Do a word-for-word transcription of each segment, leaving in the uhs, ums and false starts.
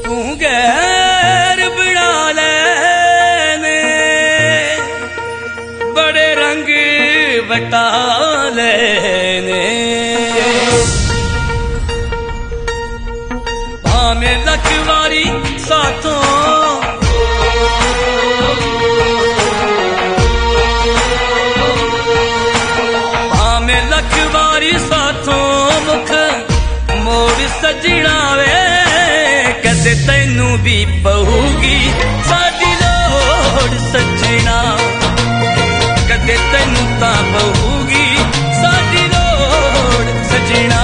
तू गैर बना लेने बड़े रंग बटा लेने भाਵੇਂ लख वारी साथों भाਵੇਂ लख वारी साथों मुख मोड़ सजना वे कदे तैनू भी पऊगी साडी लोड़ सजना कदे तैनू तां पऊगी साडी लोड़ सजना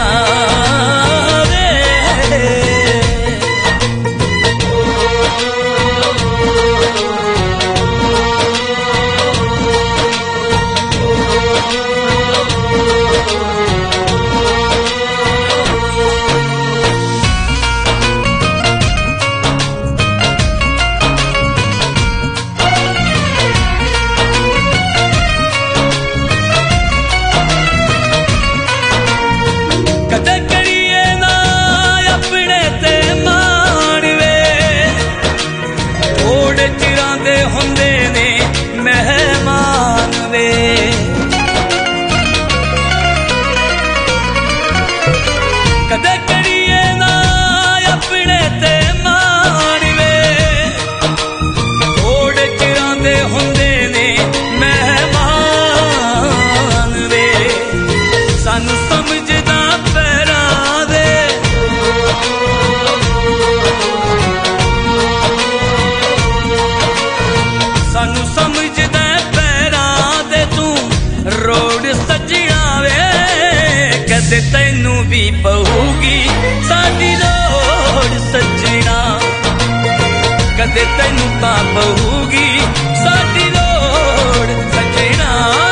तैनू भी पऊगी साडी लोड़ सजना कदे तैनू तां पऊगी साडी लोड़ सजना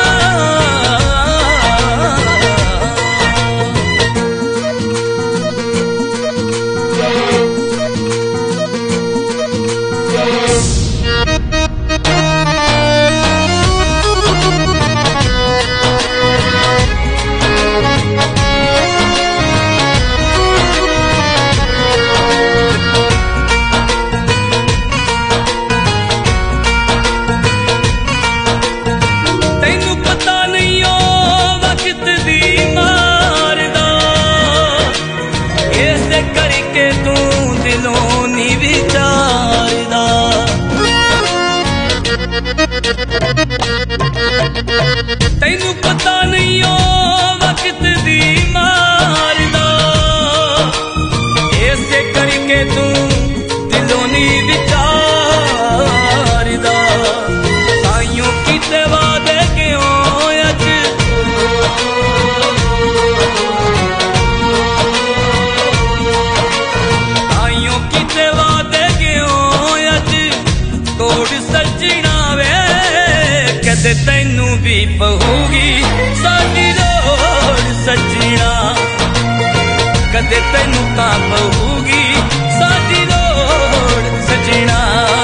तैनू पता नहीं ओ वक्त दी मारदा ऐसे करके तू दिलों नी विचारदा ताइयों कीते वादे क्यों अज ताइयों कीते वादे क्यों अज तोड़ सजना वे कदे तैनू भी पऊगी साडी लोड़ सजना कदे तैनू तां पऊगी साडी लोड़ सजना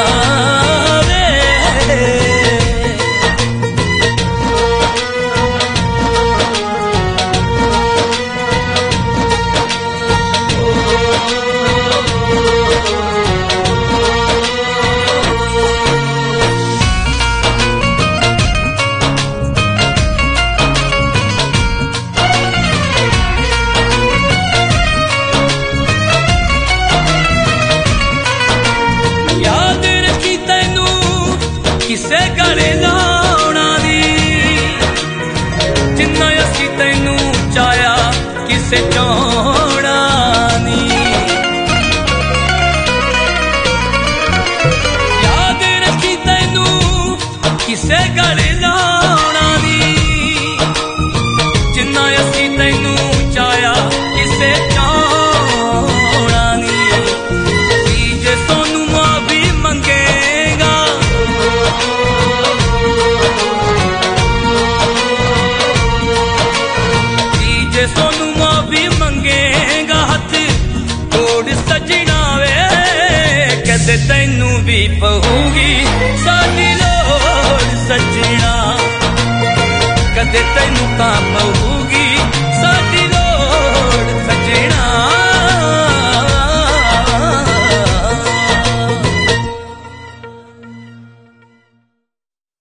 किसे गले लाउणा दी जिन्ना असी तैनू चाया किसे चाहना नी याद रखी तैनू किसे गले लाउणा दी जिन्ना असी तैनू चाया किसे चाहना नी जे सोनू माफी मंगेगा सोनू माफी मंगेगा हथ तोड़ सजना वे कदे तैनू भी पऊगी साडी लोड़ सजना कदे तैनू तां पऊगी